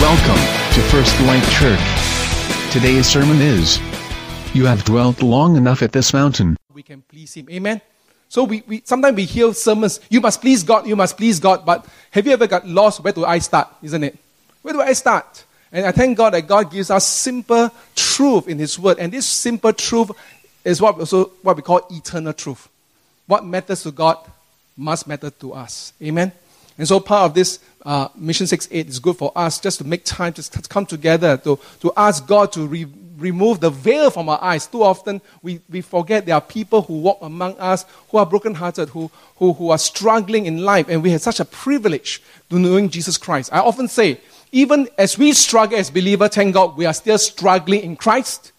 Welcome to First Light Church. Today's sermon is, You have dwelt long enough at this mountain. We can please Him. Amen? So we sometimes we hear sermons, you must please God, but have you ever got lost? Where do I start, isn't it? Where do I start? And I thank God that God gives us simple truth in His Word. And this simple truth is what we call eternal truth. What matters to God must matter to us. Amen? And so part of this Mission 6.8 is good for us just to make time to come together, to ask God to remove the veil from our eyes. Too often we forget there are people who walk among us who are brokenhearted, who are struggling in life, and we have such a privilege to knowing Jesus Christ. I often say, even as we struggle as believers, thank God, we are still struggling in Christ.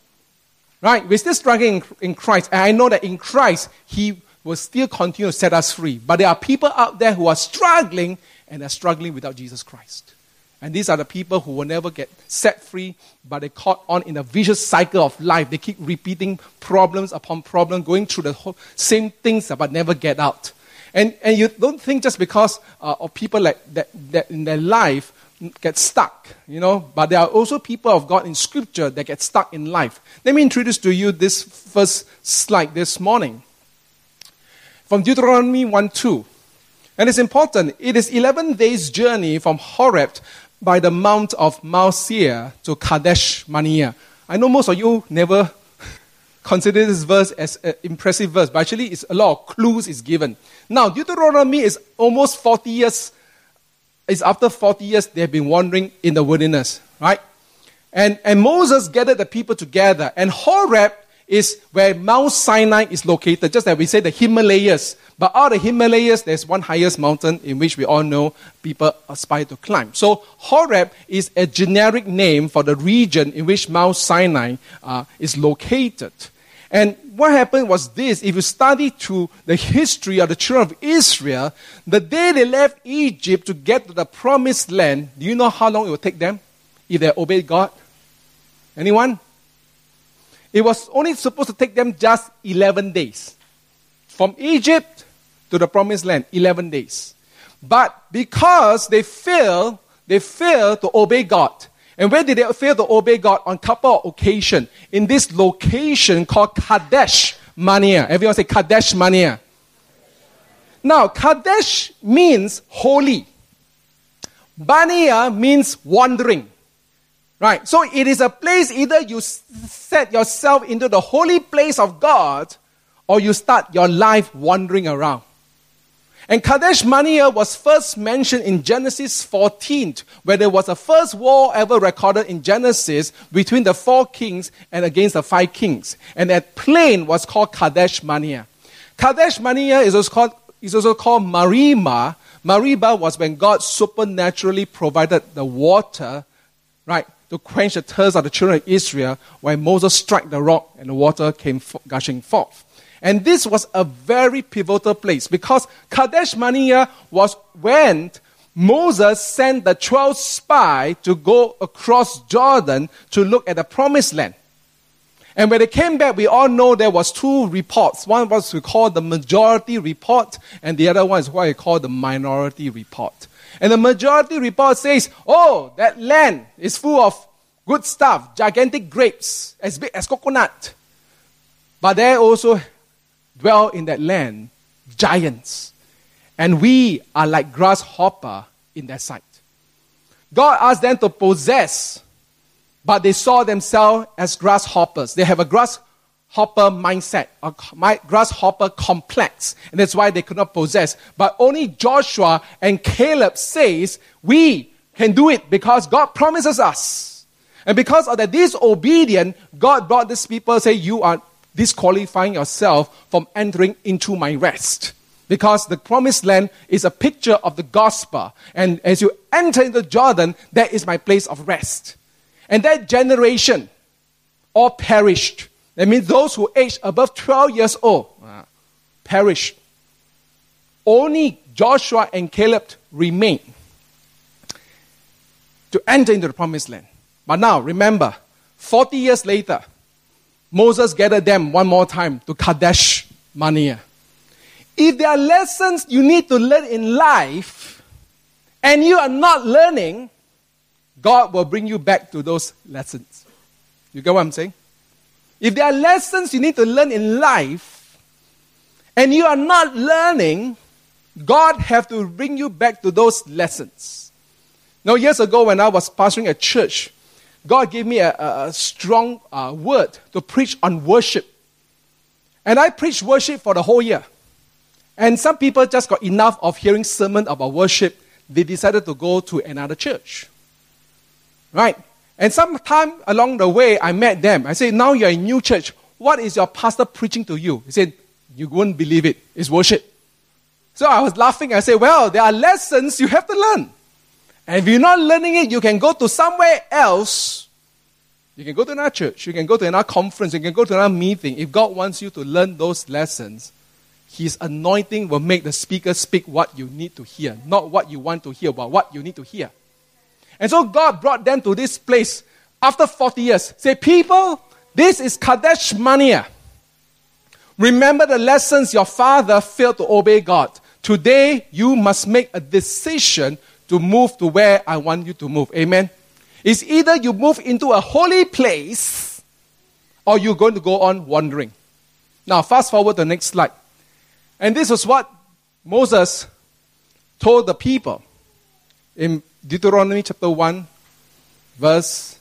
Right? We're still struggling in Christ. And I know that in Christ, He will still continue to set us free. But there are people out there who are struggling, and are struggling without Jesus Christ. And these are the people who will never get set free, but they're caught on in a vicious cycle of life. They keep repeating problems upon problem, going through the whole same things, but never get out. And you don't think just because of people like that in their life get stuck, but there are also people of God in Scripture that get stuck in life. Let me introduce to you this first slide this morning. From Deuteronomy 1:2. And it's important. It is 11 days' journey from Horeb by the mount of Mount Seir to Kadesh Barnea. I know most of you never consider this verse as an impressive verse, but actually it's a lot of clues is given. Now, Deuteronomy is almost 40 years. It's after 40 years they've been wandering in the wilderness, right? And Moses gathered the people together. And Horeb is where Mount Sinai is located, just like we say the Himalayas. But out of the Himalayas, there's one highest mountain in which we all know people aspire to climb. So Horeb is a generic name for the region in which Mount Sinai is located. And what happened was this: if you study to the history of the children of Israel, the day they left Egypt to get to the promised land, do you know how long it would take them if they obeyed God? Anyone? It was only supposed to take them just 11 days. From Egypt to the promised land, 11 days. But because they failed to obey God. And where did they fail to obey God? On a couple of occasions. In this location called Kadesh Barnea. Everyone say Kadesh Barnea. Now, Kadesh means holy. Barnea means wandering. Right, so it is a place either you set yourself into the holy place of God or you start your life wandering around. And Kadesh Barnea was first mentioned in Genesis 14, where there was a first war ever recorded in Genesis between the 4 kings and against the 5 kings. And that plain was called Kadesh Barnea. Kadesh Barnea is also called Meribah. Meribah was when God supernaturally provided the water, right, to quench the thirst of the children of Israel when Moses struck the rock and the water came gushing forth. And this was a very pivotal place because Kadesh Barnea was when Moses sent the 12 spies to go across Jordan to look at the promised land. And when they came back, we all know there was 2 reports. One was we call the majority report, and the other one is what we call the minority report. And the majority report says, that land is full of good stuff, gigantic grapes, as big as coconut. But there also dwell in that land giants. And we are like grasshopper in their sight. God asked them to possess, but they saw themselves as grasshoppers. They have a grasshopper mindset, a grasshopper complex. And that's why they could not possess. But only Joshua and Caleb says, we can do it because God promises us. And because of that disobedience, God brought these people, say, you are disqualifying yourself from entering into my rest. Because the promised land is a picture of the gospel. And as you enter into Jordan, that is my place of rest. And that generation all perished. That means those who aged above 12 years old perished. Only Joshua and Caleb remained to enter into the promised land. But now, remember, 40 years later, Moses gathered them one more time to Kadesh Barnea. If there are lessons you need to learn in life, and you are not learning, God will bring you back to those lessons. You get what I'm saying? If there are lessons you need to learn in life, and you are not learning, God have to bring you back to those lessons. Now, years ago when I was pastoring a church, God gave me a strong word to preach on worship. And I preached worship for the whole year. And some people just got enough of hearing sermon about worship. They decided to go to another church. Right? And sometime along the way, I met them. I said, now you're in a new church. What is your pastor preaching to you? He said, you won't believe it. It's worship. So I was laughing. I said, well, there are lessons you have to learn. And if you're not learning it, you can go to somewhere else. You can go to another church. You can go to another conference. You can go to another meeting. If God wants you to learn those lessons, His anointing will make the speaker speak what you need to hear, not what you want to hear, but what you need to hear. And so God brought them to this place after 40 years. Say, people, this is Kadesh Barnea. Remember the lessons your father failed to obey God. Today, you must make a decision to move to where I want you to move. Amen. It's either you move into a holy place or you're going to go on wandering. Now, fast forward to the next slide. And this is what Moses told the people in Deuteronomy chapter 1, verse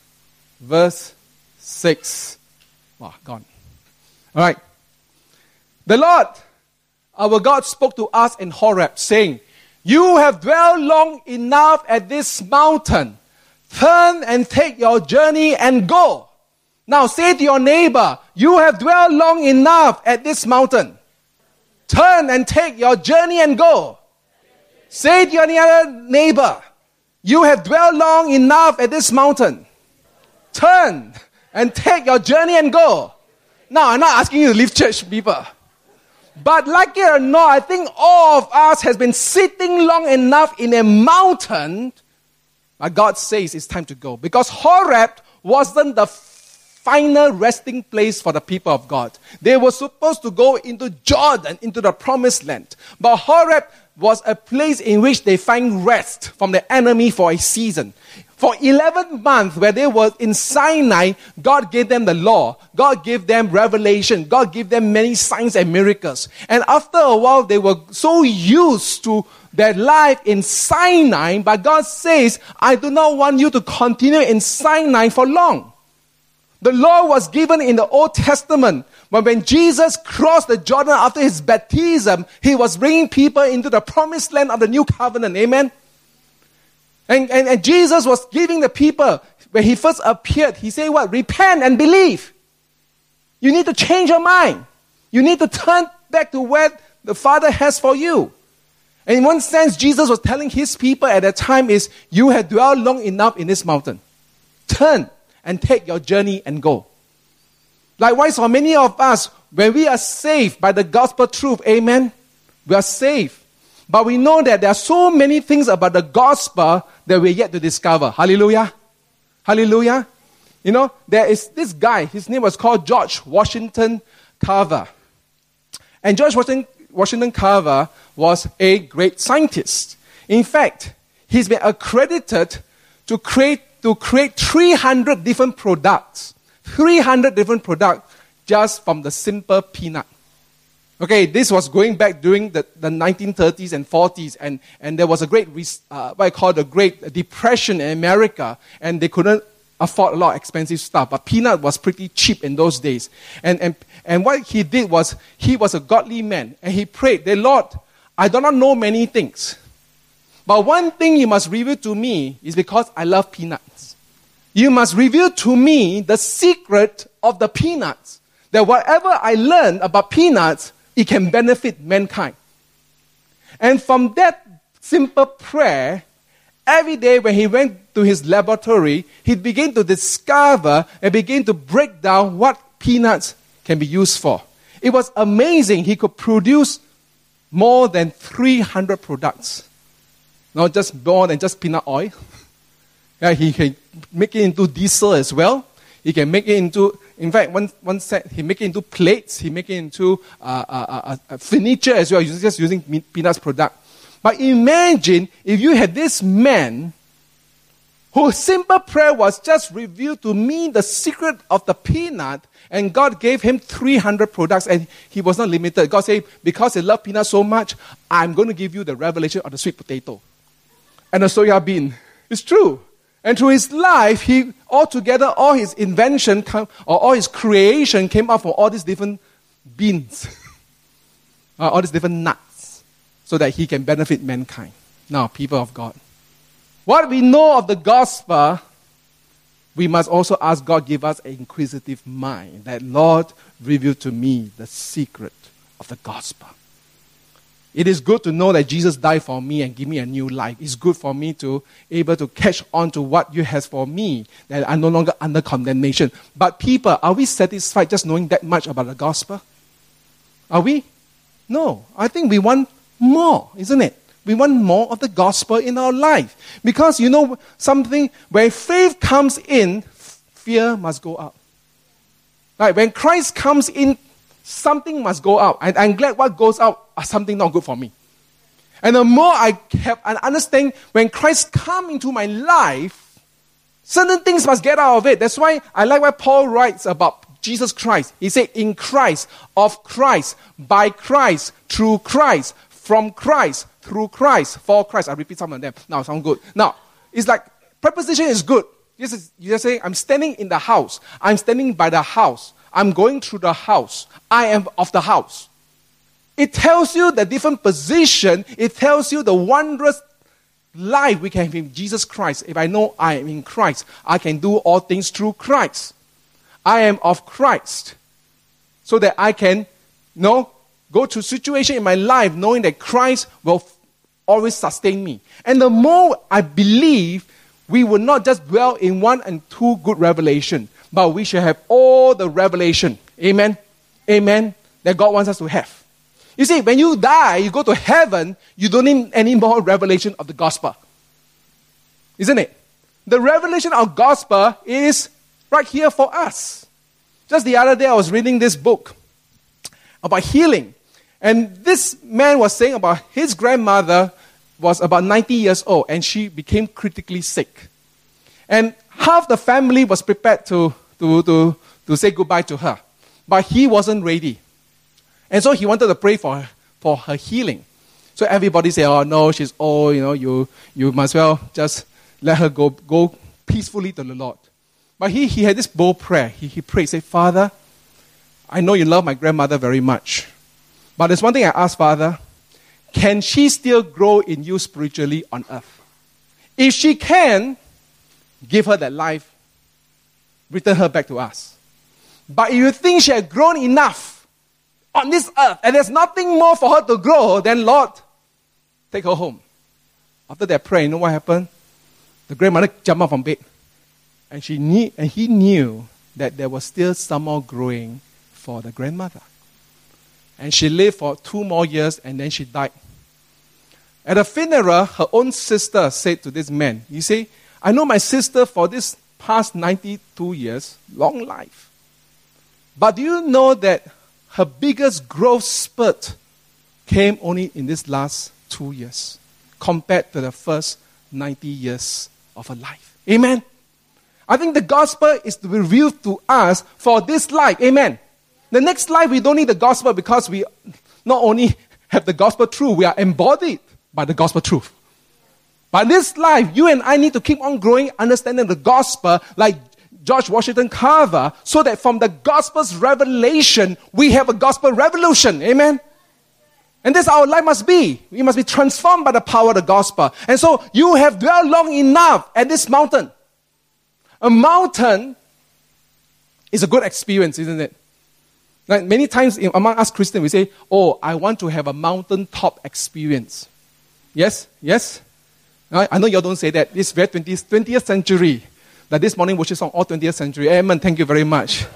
6. Wow, gone. All right. The Lord, our God, spoke to us in Horeb, saying, you have dwelt long enough at this mountain. Turn and take your journey and go. Now say to your neighbor, you have dwelt long enough at this mountain. Turn and take your journey and go. Say to your other neighbor, you have dwelt long enough at this mountain. Turn and take your journey and go. Now, I'm not asking you to leave church, people. But like it or not, I think all of us has been sitting long enough in a mountain. But God says it's time to go. Because Horeb wasn't the final resting place for the people of God. They were supposed to go into Jordan, into the promised land. But Horeb was a place in which they find rest from the enemy for a season. For 11 months, where they were in Sinai, God gave them the law. God gave them revelation. God gave them many signs and miracles. And after a while, they were so used to their life in Sinai, but God says, I do not want you to continue in Sinai for long. The law was given in the Old Testament. But when Jesus crossed the Jordan after his baptism, he was bringing people into the promised land of the new covenant. Amen? And Jesus was giving the people, when he first appeared, he said what? Repent and believe. You need to change your mind. You need to turn back to where the Father has for you. And in one sense, Jesus was telling his people at that time is, you have dwelt long enough in this mountain. Turn and take your journey and go. Likewise, for many of us, when we are saved by the gospel truth, amen, we are saved. But we know that there are so many things about the gospel that we're yet to discover. Hallelujah. Hallelujah. You know, there is this guy, his name was called George Washington Carver. And George Washington Carver was a great scientist. In fact, he's been accredited to create 300 different products. 300 different products just from the simple peanut. Okay, this was going back during the 1930s and 40s, and there was a great, the Great Depression in America, and they couldn't afford a lot of expensive stuff, but peanut was pretty cheap in those days. And what he did was, he was a godly man, and he prayed, the Lord, I do not know many things, but one thing you must reveal to me is because I love peanuts. You must reveal to me the secret of the peanuts, that whatever I learn about peanuts, it can benefit mankind. And from that simple prayer, every day when he went to his laboratory, he began to discover and begin to break down what peanuts can be used for. It was amazing. He could produce more than 300 products. Not just more than just peanut oil. Yeah, he can make it into diesel as well. He can make it into, in fact, one set, he make it into plates. He make it into furniture as well, just using peanuts product. But imagine if you had this man whose simple prayer was just revealed to me the secret of the peanut, and God gave him 300 products, and he was not limited. God said, because he loved peanuts so much, I'm going to give you the revelation of the sweet potato and the soya bean. It's true. And through his life, all his invention, all his creation came out from all these different beans, all these different nuts, so that he can benefit mankind. Now, people of God, what we know of the gospel, we must also ask God, give us an inquisitive mind, that Lord, reveal to me the secret of the gospel. It is good to know that Jesus died for me and give me a new life. It's good for me to able to catch on to what you have for me, that I'm no longer under condemnation. But people, are we satisfied just knowing that much about the gospel? Are we? No. I think we want more, isn't it? We want more of the gospel in our life. Because you know something, when faith comes in, fear must go out. Right? When Christ comes in, something must go out. And I'm glad what goes out is something not good for me. And the more I have an understanding, when Christ comes into my life, certain things must get out of it. That's why I like what Paul writes about Jesus Christ. He said, in Christ, of Christ, by Christ, through Christ, from Christ, through Christ, for Christ. I repeat some of them. Now, sound good. Now, it's like, preposition is good. You're just saying, I'm standing in the house. I'm standing by the house. I'm going through the house. I am of the house. It tells you the different position. It tells you the wondrous life we can have in Jesus Christ. If I know I am in Christ, I can do all things through Christ. I am of Christ. So that I can, go through situation in my life knowing that Christ will always sustain me. And the more I believe, we will not just dwell in 1 and 2 good revelation, but we should have all the revelation. Amen? Amen? That God wants us to have. You see, when you die, you go to heaven, you don't need any more revelation of the gospel. Isn't it? The revelation of gospel is right here for us. Just the other day, I was reading this book about healing. And this man was saying about his grandmother was about 90 years old, and she became critically sick. And half the family was prepared to say goodbye to her. But he wasn't ready. And so he wanted to pray for her healing. So everybody said, oh no, she's old, you must well just let her go peacefully to the Lord. But he had this bold prayer. He prayed, say, Father, I know you love my grandmother very much. But there's one thing I ask, Father, can she still grow in you spiritually on earth? If she can, give her that life, return her back to us. But if you think she has grown enough on this earth and there's nothing more for her to grow, then Lord, take her home. After that prayer, you know what happened? The grandmother jumped up from bed. And he knew that there was still some more growing for the grandmother. And she lived for 2 more years and then she died. At a funeral, her own sister said to this man, you see, I know my sister for this past 92 years, long life. But do you know that her biggest growth spurt came only in this last 2 years compared to the first 90 years of her life? Amen. I think the gospel is revealed to us for this life. Amen. The next life, we don't need the gospel because we not only have the gospel truth, we are embodied by the gospel truth. But this life, you and I need to keep on growing, understanding the gospel like George Washington Carver, so that from the gospel's revelation, we have a gospel revolution. Amen? And this our life must be. We must be transformed by the power of the gospel. And so you have dwelled long enough at this mountain. A mountain is a good experience, isn't it? Like many times among us Christians, we say, oh, I want to have a mountaintop experience. Yes? Yes? I know you all don't say that. It's very 20th century. That this morning worship song, all 20th century. Amen. Thank you very much.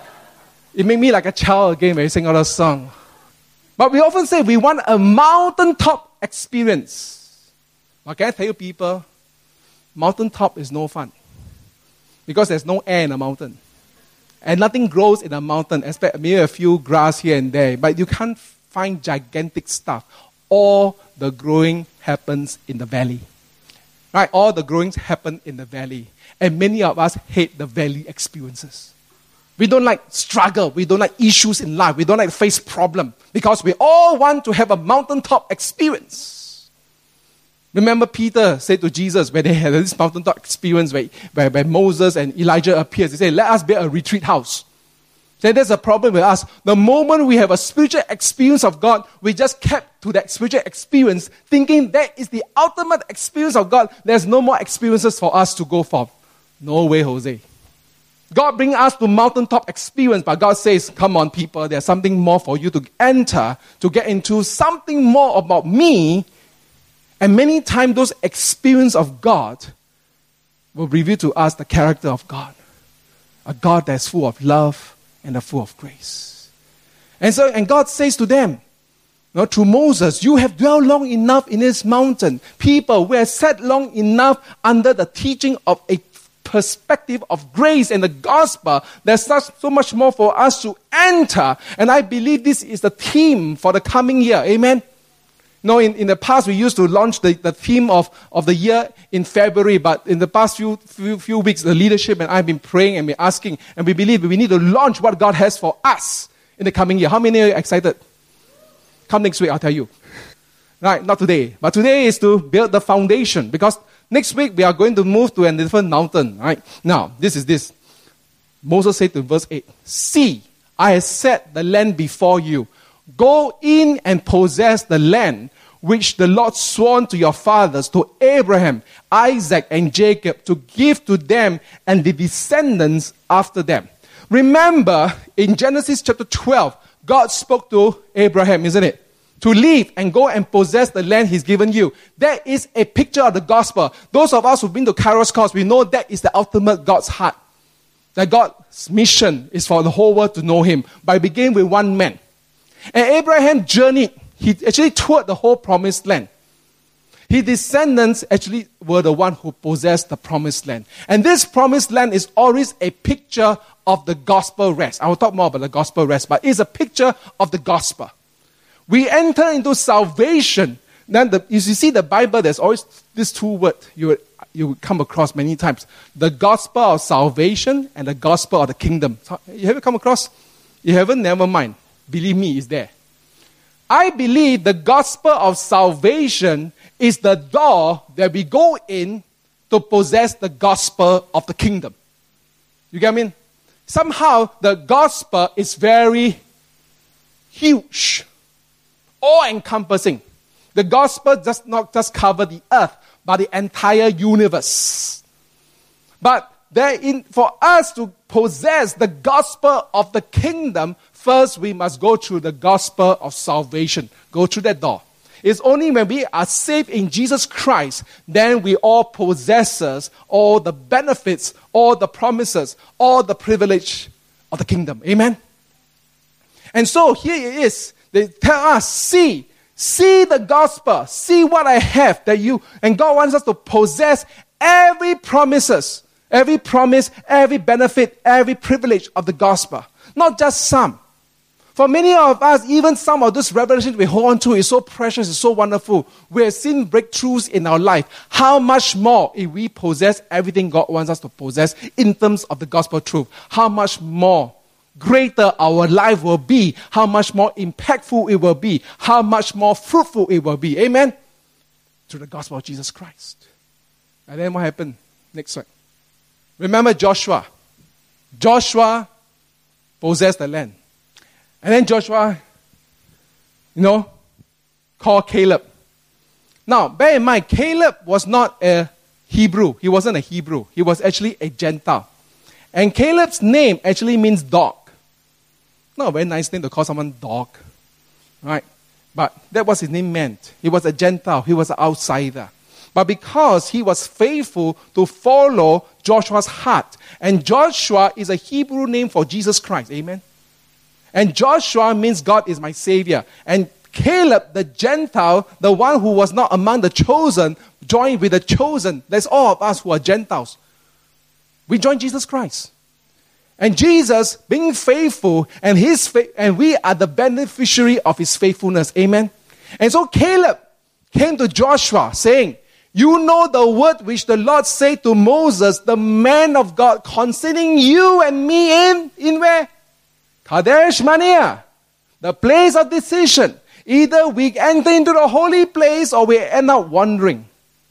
It made me like a child again when you sing all the song. But we often say we want a mountaintop experience. But can I tell you people, mountaintop is no fun. Because there's no air in a mountain. And nothing grows in a mountain, except maybe a few grass here and there. But you can't find gigantic stuff. All the growing happens in the valley. Right? All the growings happen in the valley. And many of us hate the valley experiences. We don't like struggle. We don't like issues in life. We don't like face problem. Because we all want to have a mountaintop experience. Remember Peter said to Jesus when they had this mountaintop experience where Moses and Elijah appears. He said, let us build a retreat house. So there's a problem with us. The moment we have a spiritual experience of God, we just kept to that spiritual experience, thinking that is the ultimate experience of God. There's no more experiences for us to go for. No way, Jose. God brings us to mountaintop experience, but God says, come on people, there's something more for you to enter, to get into something more about me. And many times those experiences of God will reveal to us the character of God. A God that's full of love and full of grace. And God says to them, through Moses, you have dwelt long enough in this mountain. People, we have sat long enough under the teaching of a perspective of grace and the gospel. There's so much more for us to enter. And I believe this is the theme for the coming year. Amen? In the past, we used to launch the theme of the year in February, but in the past few weeks, the leadership and I have been praying and been asking, and we believe we need to launch what God has for us in the coming year. How many are excited? Come next week, I'll tell you. Right, not today. But today is to build the foundation, because next week we are going to move to a different mountain. Right? Now, this is this. Moses said to verse 8, see, I have set the land before you. Go in and possess the land which the Lord swore to your fathers, to Abraham, Isaac, and Jacob, to give to them and the descendants after them. Remember, in Genesis chapter 12, God spoke to Abraham, isn't it? To leave and go and possess the land He's given you. That is a picture of the gospel. Those of us who've been to Kairos course, we know that is the ultimate God's heart. That God's mission is for the whole world to know Him. By beginning with one man. And Abraham journeyed. He actually toured the whole promised land. His descendants actually were the one who possessed the promised land. And this promised land is always a picture of the gospel rest. I will talk more about the gospel rest, but it's a picture of the gospel. We enter into salvation. Then you see the Bible, there's always these two words you will come across many times. The gospel of salvation and the gospel of the kingdom. You haven't come across? You haven't? Never mind. Believe me, it's there. I believe the gospel of salvation is the door that we go in to possess the gospel of the kingdom. You get what I mean? Somehow the gospel is very huge, all-encompassing. The gospel does not just cover the earth, but the entire universe. But for us to possess the gospel of the kingdom, first we must go through the gospel of salvation. Go through that door. It's only when we are saved in Jesus Christ, then we all possess all the benefits, all the promises, all the privilege of the kingdom. Amen? And so here it is. They tell us, see the gospel, see what I have that you, and God wants us to possess every promise, every benefit, every privilege of the gospel. Not just some. For many of us, even some of this revelation we hold on to is so precious, it's so wonderful. We have seen breakthroughs in our life. How much more if we possess everything God wants us to possess in terms of the gospel truth? How much more greater our life will be? How much more impactful it will be? How much more fruitful it will be? Amen? Through the gospel of Jesus Christ. And then what happened? Next slide. Remember Joshua. Joshua possessed the land. And then Joshua, called Caleb. Now, bear in mind, Caleb was not a Hebrew. He wasn't a Hebrew. He was actually a Gentile. And Caleb's name actually means dog. Not a very nice name to call someone dog. Right? But that was his name meant. He was a Gentile. He was an outsider. But because he was faithful to follow Joshua's heart. And Joshua is a Hebrew name for Jesus Christ. Amen? And Joshua means God is my Savior. And Caleb, the Gentile, the one who was not among the chosen, joined with the chosen. That's all of us who are Gentiles. We join Jesus Christ. And Jesus, being faithful, and we are the beneficiary of His faithfulness. Amen? And so Caleb came to Joshua saying, You know the word which the Lord said to Moses, the man of God, concerning you and me in where? Kadesh Barnea, the place of decision. Either we enter into the holy place or we end up wandering.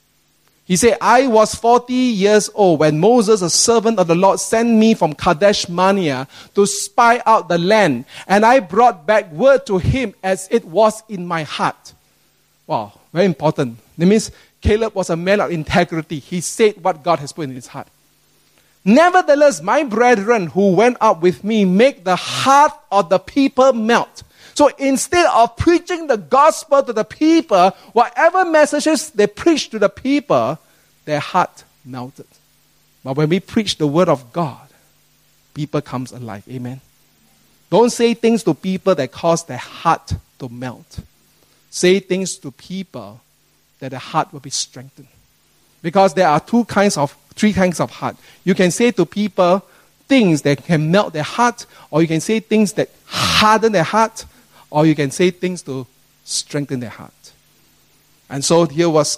He said, I was 40 years old when Moses, a servant of the Lord, sent me from Kadesh Barnea to spy out the land. And I brought back word to him as it was in my heart. Wow, very important. That means Caleb was a man of integrity. He said what God has put in his heart. Nevertheless, my brethren who went up with me make the heart of the people melt. So instead of preaching the gospel to the people, whatever messages they preached to the people, their heart melted. But when we preach the word of God, people comes alive. Amen. Don't say things to people that cause their heart to melt. Say things to people that their heart will be strengthened. Because there are three kinds of heart. You can say to people things that can melt their heart, or you can say things that harden their heart, or you can say things to strengthen their heart. And so here was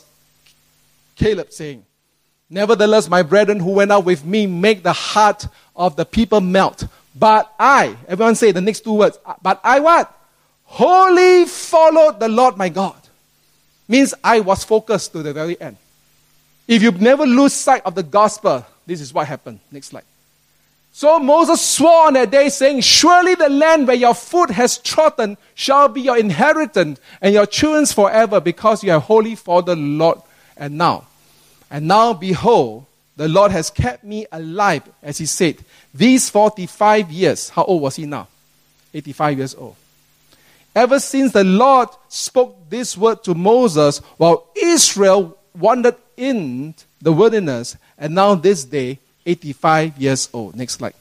Caleb saying, nevertheless, my brethren who went out with me make the heart of the people melt. But I, everyone say the next two words, but I what? Wholly followed the Lord my God. Means I was focused to the very end. If you never lose sight of the gospel, this is what happened. Next slide. So Moses swore on that day, saying, surely the land where your foot has trodden shall be your inheritance and your children's forever, because you have wholly followed the Lord. And now, behold, the Lord has kept me alive, as he said, these 45 years. How old was he now? 85 years old. Ever since the Lord spoke this word to Moses while Israel wandered in the wilderness, and now this day, 85 years old. Next slide.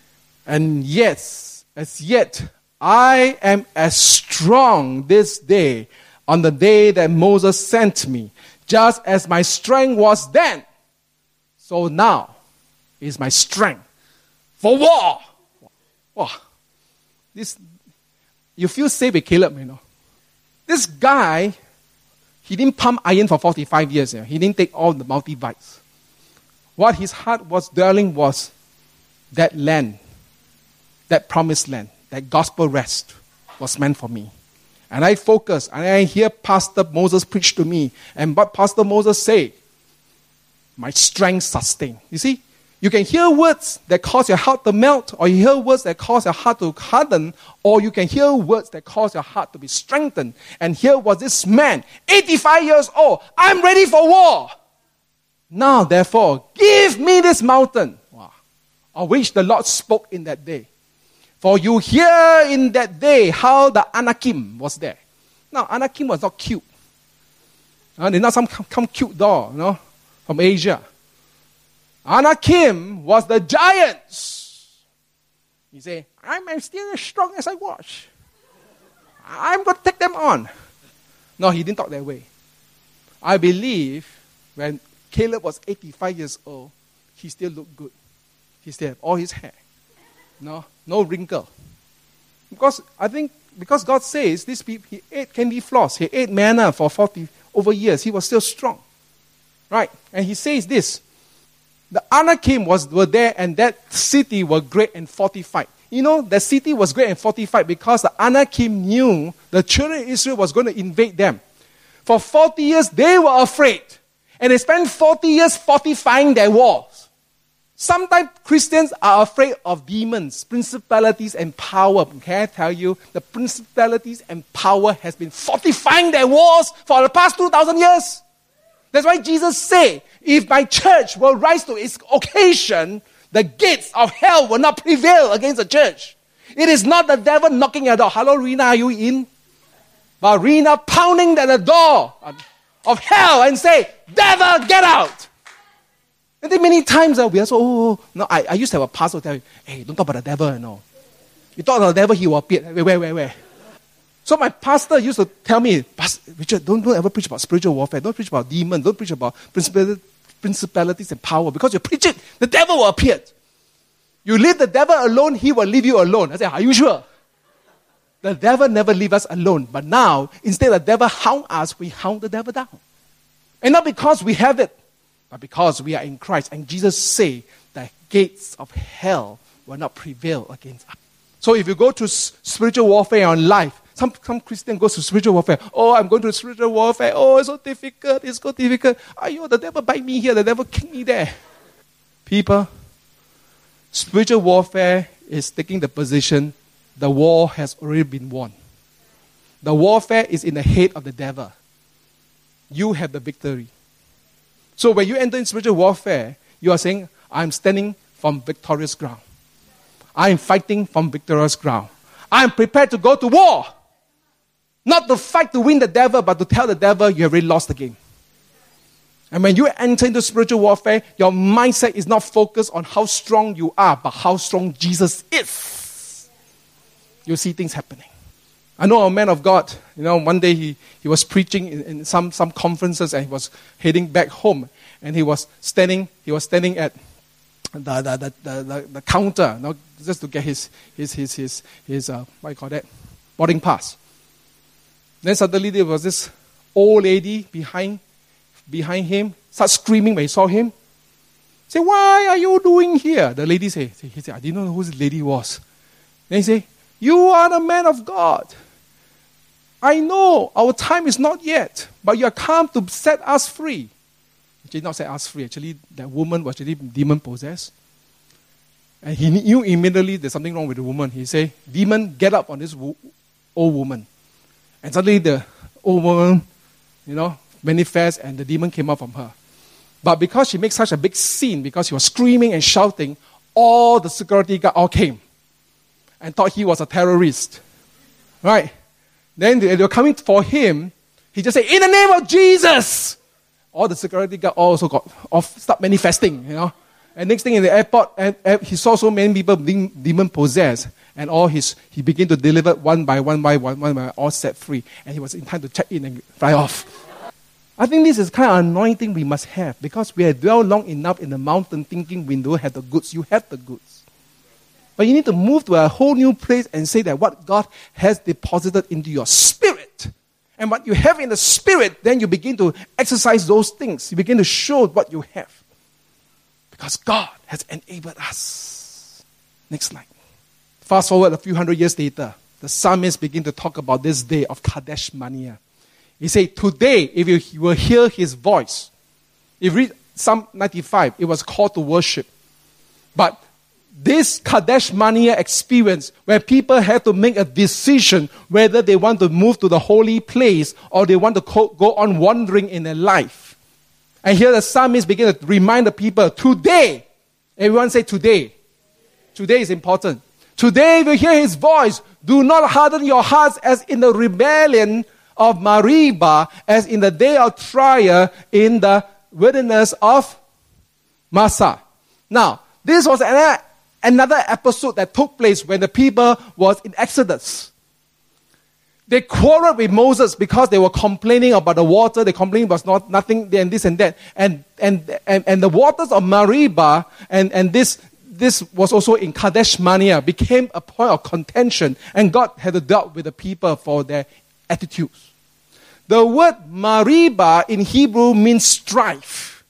And yes, as yet, I am as strong this day on the day that Moses sent me, just as my strength was then. So now is my strength for war. Wow. This, you feel safe with Caleb, you know. This guy, he didn't pump iron for 45 years. You know. He didn't take all the multivites. What his heart was dwelling was that land, that promised land, that gospel rest was meant for me. And I focus, and I hear Pastor Moses preach to me. And what Pastor Moses say, my strength sustained. You see, you can hear words that cause your heart to melt, or you hear words that cause your heart to harden, or you can hear words that cause your heart to be strengthened. And here was this man, 85 years old. I'm ready for war. Now, therefore, give me this mountain, of which the Lord spoke in that day. For you hear in that day how the Anakim was there. Now, Anakim was not cute. They're not some cute doll, from Asia. Anakim was the giants. He said, I'm still as strong as I was. I'm going to take them on. No, he didn't talk that way. I believe when Caleb was 85 years old, he still looked good. He still had all his hair. No wrinkle. Because God says these people, he ate candy floss. He ate manna for 40 over years. He was still strong. Right? And he says this. The Anakim were there, and that city was great and fortified. You know, the city was great and fortified because the Anakim knew the children of Israel was going to invade them. For 40 years, they were afraid. And they spent 40 years fortifying their walls. Sometimes Christians are afraid of demons, principalities, and power. Can I tell you, the principalities and power has been fortifying their walls for the past 2,000 years. That's why Jesus said, if my church will rise to its occasion, the gates of hell will not prevail against the church. It is not the devil knocking at the door. Hello, Rena, are you in? But Rena pounding at the door of hell and say, devil, get out. And then many times we are so, I used to have a pastor tell me, hey, don't talk about the devil, You talk about the devil, he will appear. Where? So my pastor used to tell me, Richard, don't ever preach about spiritual warfare. Don't preach about demons. Don't preach about principalities and power. Because you preach it, the devil will appear. You leave the devil alone, he will leave you alone. I said, are you sure? The devil never leave us alone. But now, instead of the devil hound us, we hound the devil down. And not because we have it, but because we are in Christ. And Jesus said, the gates of hell will not prevail against us. So if you go to spiritual warfare on life, some Christian goes to spiritual warfare. Oh, I'm going to spiritual warfare. Oh, it's so difficult. It's so difficult. Oh, the devil bite me here. The devil kick me there. People, spiritual warfare is taking the position the war has already been won. The warfare is in the head of the devil. You have the victory. So when you enter in spiritual warfare, you are saying, I'm standing from victorious ground. I am fighting from victorious ground. I am prepared to go to war. Not to fight to win the devil, but to tell the devil you have already lost the game. And when you enter into spiritual warfare, your mindset is not focused on how strong you are, but how strong Jesus is. You'll see things happening. I know a man of God, one day he was preaching in some conferences and he was heading back home. And he was standing at the counter, just to get his what you call that, boarding pass. Then suddenly there was this old lady behind him, start screaming when he saw him. Say, why are you doing here? The lady he said, I didn't know who this lady was. Then he said, you are the man of God. I know our time is not yet, but you are come to set us free. Actually, not set us free. Actually, that woman was actually demon-possessed. And he knew immediately there's something wrong with the woman. He said, demon, get up on this old woman. And suddenly the old woman, manifest and the demon came out from her. But because she made such a big scene, because she was screaming and shouting, all the security guard all came and thought he was a terrorist. Right? Then they were coming for him. He just said, in the name of Jesus! All the security guard also got off, start manifesting, And next thing in the airport, he saw so many people being demon-possessed. And he began to deliver one by one, all set free. And he was in time to check in and fly off. I think this is kind of anointing we must have, because we have dwelled long enough in the mountain thinking we don't have the goods. You have the goods. But you need to move to a whole new place and say that what God has deposited into your spirit. And what you have in the spirit, then you begin to exercise those things. You begin to show what you have. Because God has enabled us. Next slide. Fast forward a few hundred years later, the psalmist begin to talk about this day of Kadesh Barnea. He said, today, if you will hear his voice, if you read Psalm 95, it was called to worship. But this Kadesh Barnea experience, where people had to make a decision whether they want to move to the holy place or they want to go on wandering in their life. And here the psalmist begin to remind the people, today, everyone say today. Today is important. Today, if you hear his voice, do not harden your hearts as in the rebellion of Meribah, as in the day of trial in the wilderness of Massah. Now, this was another episode that took place when the people was in Exodus. They quarreled with Moses because they were complaining about the water. They complained about nothing and this and that. And the waters of Meribah and this was also in Kadesh Barnea became a point of contention, and God had to deal with the people for their attitudes. The word Meribah in Hebrew means strife.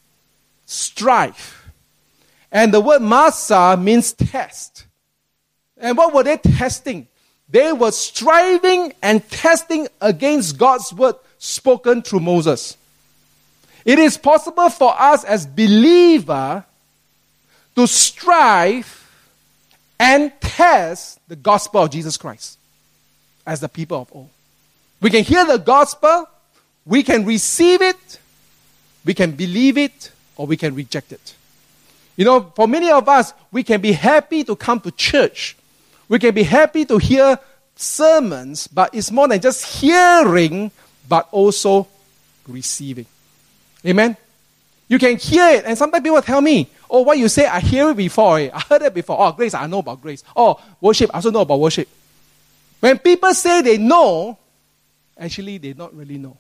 Strife. And the word Massah means test. And what were they testing? They were striving and testing against God's word spoken through Moses. It is possible for us as believers to strive and test the gospel of Jesus Christ as the people of old. We can hear the gospel, we can receive it, we can believe it, or we can reject it. For many of us, we can be happy to come to church. We can be happy to hear sermons, but it's more than just hearing, but also receiving. Amen? You can hear it, and sometimes people tell me, oh, what you say, I hear it before. I heard it before. Oh, grace, I know about grace. Oh, worship, I also know about worship. When people say they know, actually they don't really know.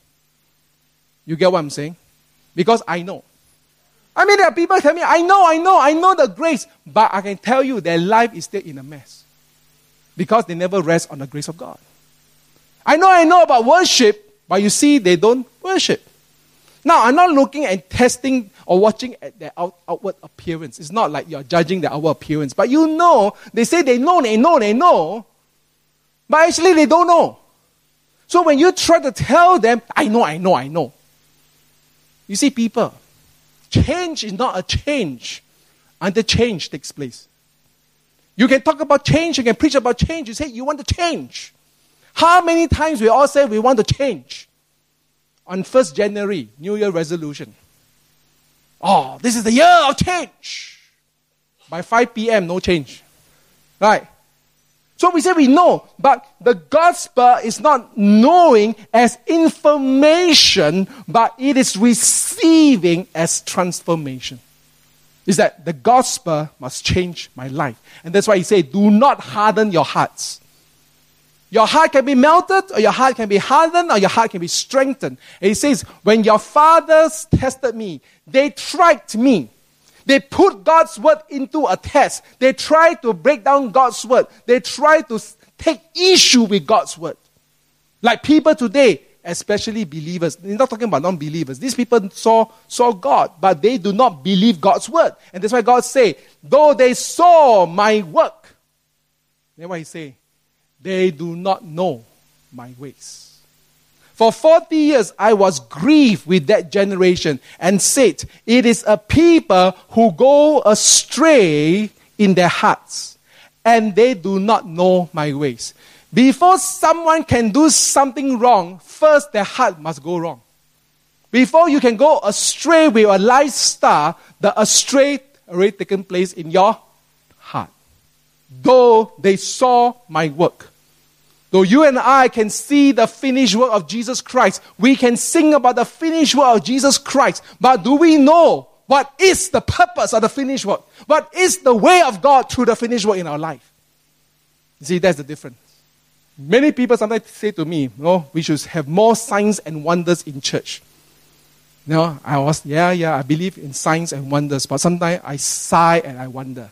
You get what I'm saying? Because I know. I mean, there are people tell me, I know the grace, but I can tell you their life is still in a mess. Because they never rest on the grace of God. I know about worship, but you see, they don't worship. Now, I'm not looking and testing or watching at their outward appearance. It's not like you're judging their outward appearance. But you know, they say they know. But actually they don't know. So when you try to tell them, I know. You see, people, change is not a change until change takes place. You can talk about change, you can preach about change. You say you want to change. How many times we all say we want to change? On 1st January, New Year resolution. Oh, this is the year of change. By 5 p.m., no change. Right? So we say we know, but the gospel is not knowing as information, but it is receiving as transformation. Is that the gospel must change my life. And that's why he said, do not harden your hearts. Your heart can be melted, or your heart can be hardened, or your heart can be strengthened. And he says, when your fathers tested me, they tried me. They put God's word into a test. They tried to break down God's word. They tried to take issue with God's word. Like people today, especially believers. They're not talking about non-believers. These people saw God, but they do not believe God's word. And that's why God say, though they saw my work, then what he say? They do not know my ways. For 40 years, I was grieved with that generation and said, it is a people who go astray in their hearts, and they do not know my ways. Before someone can do something wrong, first their heart must go wrong. Before you can go astray with a lifestyle, the astray already taken place in your heart. Though they saw my work. Though you and I can see the finished work of Jesus Christ, we can sing about the finished work of Jesus Christ, but do we know what is the purpose of the finished work? What is the way of God through the finished work in our life? You see, that's the difference. Many people sometimes say to me, we should have more signs and wonders in church. I believe in signs and wonders, but sometimes I sigh and I wonder.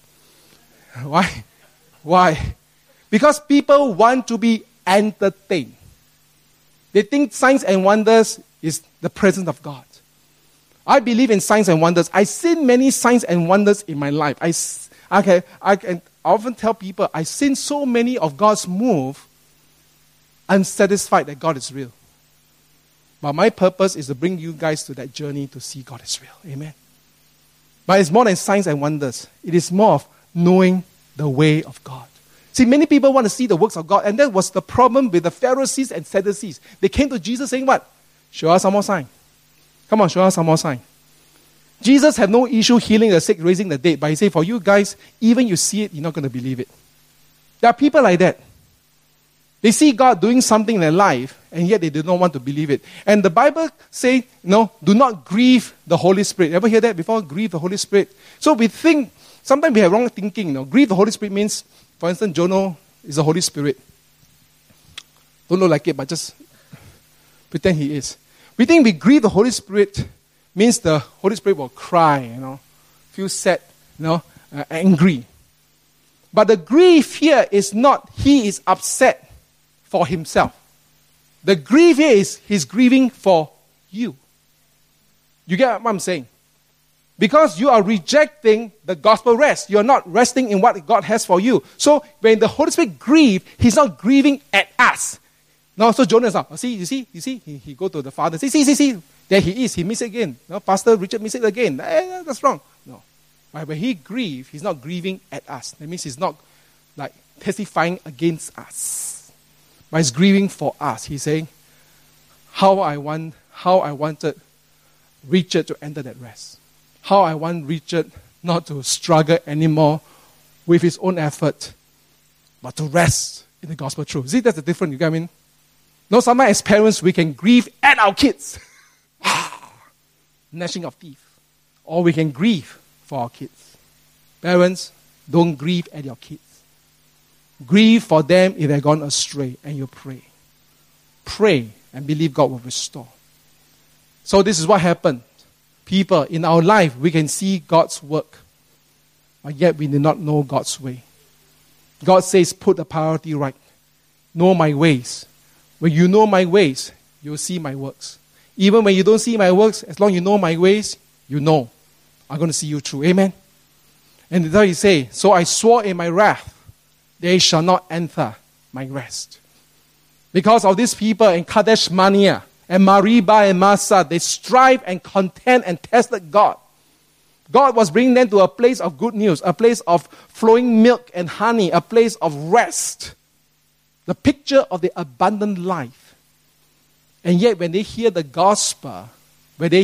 Why? Because people want to be entertained. They think signs and wonders is the presence of God. I believe in signs and wonders. I've seen many signs and wonders in my life. I often tell people, I've seen so many of God's move. I'm satisfied that God is real. But my purpose is to bring you guys to that journey to see God is real. Amen. But it's more than signs and wonders. It is more of knowing the way of God. See, many people want to see the works of God, and that was the problem with the Pharisees and Sadducees. They came to Jesus saying what? Show us some more sign. Come on, show us some more sign. Jesus had no issue healing the sick, raising the dead, but he said, for you guys, even you see it, you're not going to believe it. There are people like that. They see God doing something in their life, and yet they do not want to believe it. And the Bible says, do not grieve the Holy Spirit. Ever hear that before? Grieve the Holy Spirit. So we think, sometimes we have wrong thinking. Grieve the Holy Spirit means, for instance, Jono is the Holy Spirit. Don't look like it, but just pretend he is. We think we grieve the Holy Spirit means the Holy Spirit will cry, feel sad, angry. But the grief here is not he is upset for himself. The grief here is he's grieving for you. You get what I'm saying? Because you are rejecting the gospel rest. You're not resting in what God has for you. So when the Holy Spirit grieves, he's not grieving at us. No, so Jonas, you see, he go to the Father, see, there he is, he missed it again. Pastor Richard missed it again. That's wrong. No. But when he grieves, he's not grieving at us. That means he's not like testifying against us. But he's grieving for us. He's saying, how I wanted Richard to enter that rest. How I want Richard not to struggle anymore with his own effort, but to rest in the gospel truth. See, that's the difference, you get what I mean? Sometimes as parents, we can grieve at our kids. Gnashing of teeth. Or we can grieve for our kids. Parents, don't grieve at your kids. Grieve for them if they're gone astray, and you pray. Pray and believe God will restore. So this is what happened. People, in our life, we can see God's work, but yet we do not know God's way. God says, put the priority right. Know my ways. When you know my ways, you'll see my works. Even when you don't see my works, as long as you know my ways, you know I'm going to see you through. Amen? And that's what he say, so I swore in my wrath, they shall not enter my rest. Because of these people in Kadesh Barnea and Meribah and Massah, they strive and contend and tested God. God was bringing them to a place of good news, a place of flowing milk and honey, a place of rest. The picture of the abundant life. And yet when they hear the gospel, they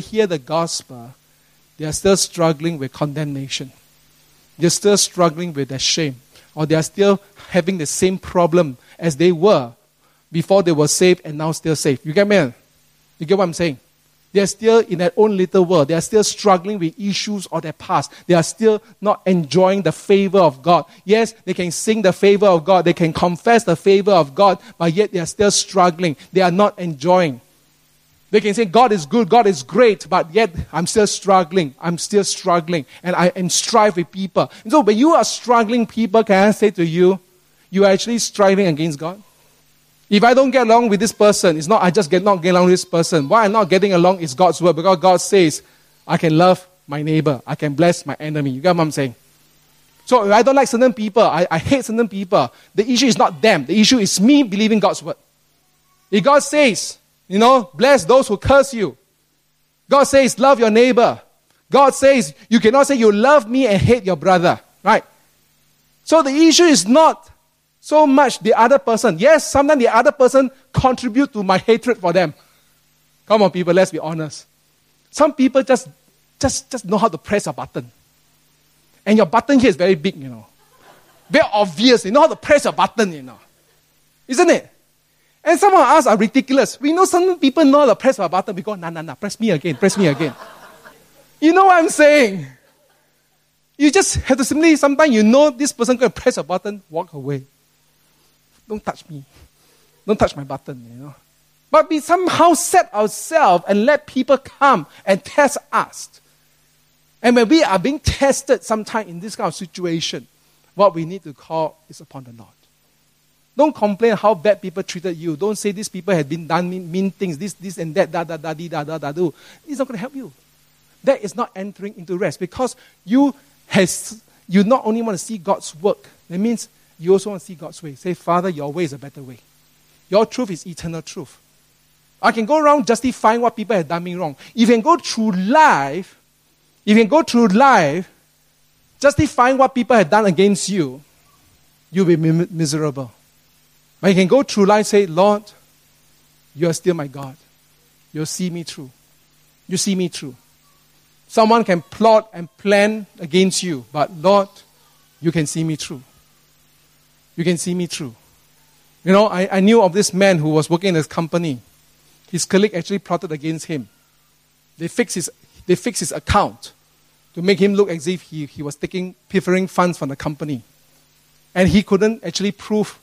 are still struggling with condemnation. They're still struggling with their shame. Or they are still having the same problem as they were before they were saved and now still saved. You get me? You get what I'm saying? They are still in their own little world. They are still struggling with issues of their past. They are still not enjoying the favor of God. Yes, they can sing the favor of God. They can confess the favor of God. But yet they are still struggling. They are not enjoying. They can say, God is good, God is great. But yet I'm still struggling. I'm still struggling. And I strive with people. And so when you are struggling people, can I say to you, you are actually striving against God? If I don't get along with this person, it's not I just not get along with this person. Why I'm not getting along is God's word. Because God says, I can love my neighbor. I can bless my enemy. You get what I'm saying? So if I don't like certain people, I hate certain people, the issue is not them. The issue is me believing God's word. If God says, bless those who curse you. God says, love your neighbor. God says, you cannot say you love me and hate your brother. Right? So the issue is not so much the other person. Yes, sometimes the other person contribute to my hatred for them. Come on, people, let's be honest. Some people just know how to press a button. And your button here is very big, Very obvious. You know how to press a button, Isn't it? And some of us are ridiculous. We know some people know how to press a button. We go, nah, press me again. You know what I'm saying? You just have to simply, sometimes this person going to press a button, walk away. Don't touch me. Don't touch my button, But we somehow set ourselves and let people come and test us. And when we are being tested sometime in this kind of situation, what we need to call is upon the Lord. Don't complain how bad people treated you. Don't say these people have been done mean things, this and that, da. It's not going to help you. That is not entering into rest because you not only want to see God's work, that means you also want to see God's way. Say, Father, your way is a better way. Your truth is eternal truth. I can go around justifying what people have done me wrong. If you can go through life justifying what people have done against you, you'll be miserable. But you can go through life and say, Lord, you are still my God. You'll see me through. You see me through. Someone can plot and plan against you, but Lord, you can see me through. You can see me through. I knew of this man who was working in his company. His colleague actually plotted against him. They fixed his account to make him look as if he was taking pilfering funds from the company. And he couldn't actually prove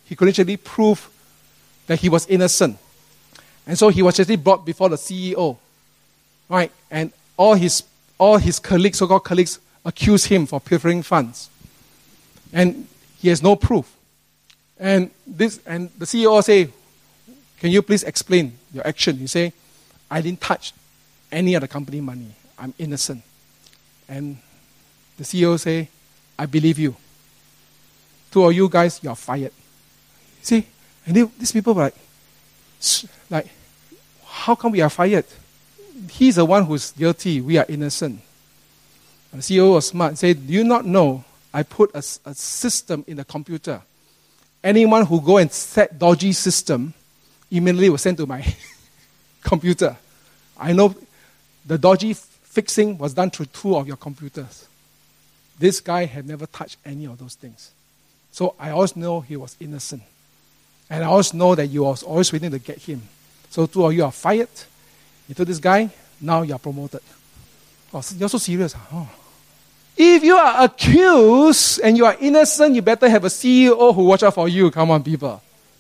that he was innocent. And so he was actually brought before the CEO. Right? And all his colleagues, so-called colleagues, accused him for pilfering funds. And he has no proof. And the CEO say, can you please explain your action? You say, I didn't touch any of the company money. I'm innocent. And the CEO say, I believe you. Two of you guys, you are fired. See? And these people were like, how come we are fired? He's the one who's guilty. We are innocent. And the CEO was smart and said, do you not know I put a system in the computer? Anyone who go and set dodgy system immediately was sent to my computer. I know the dodgy fixing was done through 2 of your computers. This guy had never touched any of those things. So I always know he was innocent. And I always know that you was always waiting to get him. So 2 of you are fired. You told this guy, now you are promoted. Oh, you're so serious. Oh. If you are accused and you are innocent, you better have a CEO who watch out for you. Come on, people.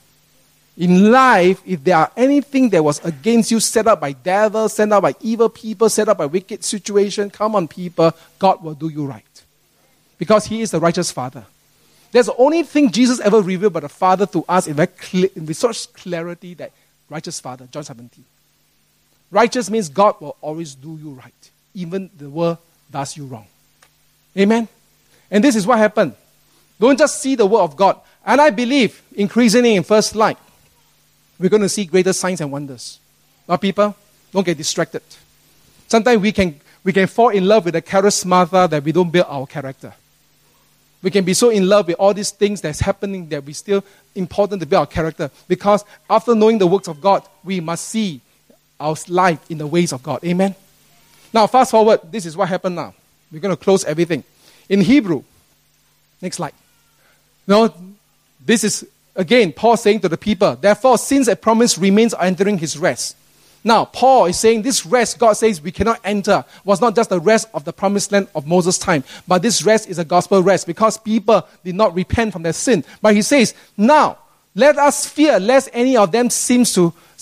In life, if there are anything that was against you, set up by devils, set up by evil people, set up by wicked situation, come on, people, God will do you right. Because He is the righteous Father. That's the only thing Jesus ever revealed about the Father to us with such clarity that righteous Father, John 17. Righteous means God will always do you right, even the world does you wrong. Amen? And this is what happened. Don't just see the word of God. And I believe, increasingly in First Light, we're going to see greater signs and wonders. But people, don't get distracted. Sometimes we can fall in love with the charismata that we don't build our character. We can be so in love with all these things that's happening that we still important to build our character. Because after knowing the works of God, we must see our life in the ways of God. Amen? Now, fast forward. This is what happened now. We're going to close everything. In Hebrew, next slide. Now, this is, again, Paul saying to the people, therefore, since a promise remains entering his rest. Now, Paul is saying this rest, God says we cannot enter, was not just the rest of the promised land of Moses' time, but this rest is a gospel rest because people did not repent from their sin. But he says, now, let us fear lest any of you seems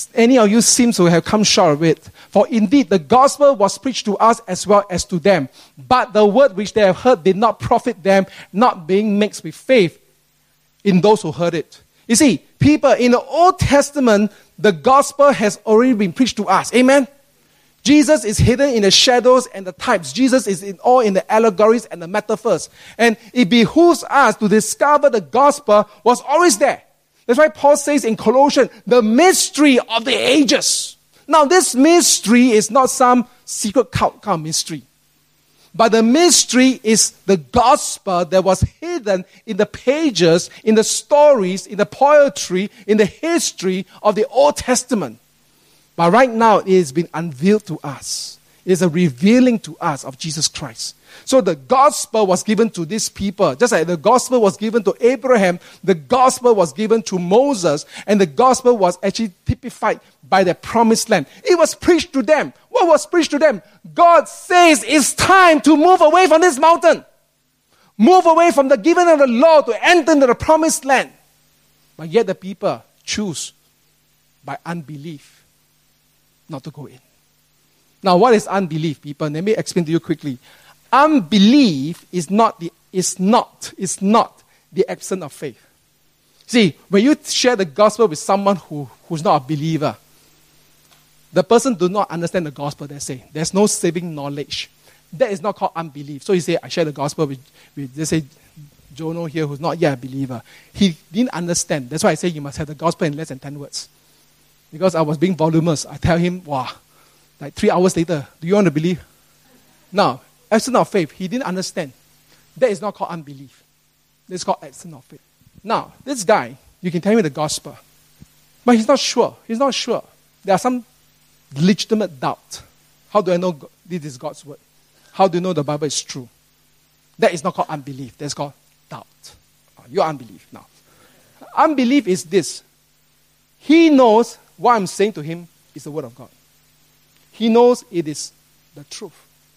to have come short of it. For indeed, the gospel was preached to us as well as to them. But the word which they have heard did not profit them, not being mixed with faith in those who heard it. You see, people, in the Old Testament, the gospel has already been preached to us. Amen? Jesus is hidden in the shadows and the types. Jesus is in the allegories and the metaphors. And it behooves us to discover the gospel was always there. That's why Paul says in Colossians, the mystery of the ages. Now, this mystery is not some secret kind of mystery. But the mystery is the gospel that was hidden in the pages, in the stories, in the poetry, in the history of the Old Testament. But right now, it has been unveiled to us. It is a revealing to us of Jesus Christ. So the gospel was given to these people. Just like the gospel was given to Abraham, the gospel was given to Moses, and the gospel was actually typified by the promised land. It was preached to them. What was preached to them? God says it's time to move away from this mountain. Move away from the giving of the law to enter into the promised land. But yet the people choose by unbelief not to go in. Now, what is unbelief, people? Let me explain to you quickly. Unbelief is not the absence of faith. See, when you share the gospel with someone who's not a believer, the person does not understand the gospel, they say. There's no saving knowledge. That is not called unbelief. So you say, I share the gospel with let's say, Jono here, who's not yet a believer. He didn't understand. That's why I say you must have the gospel in less than 10 words. Because I was being voluminous. I tell him, wow, like 3 hours later, do you want to believe? Now, absence of faith, he didn't understand. That is not called unbelief. That's called absence of faith. Now, this guy, you can tell me the gospel, but he's not sure. He's not sure. There are some legitimate doubt. How do I know this is God's word? How do you know the Bible is true? That is not called unbelief. That's called doubt. Your unbelief. Now, unbelief is this. He knows what I'm saying to him is the word of God. He knows it is the truth.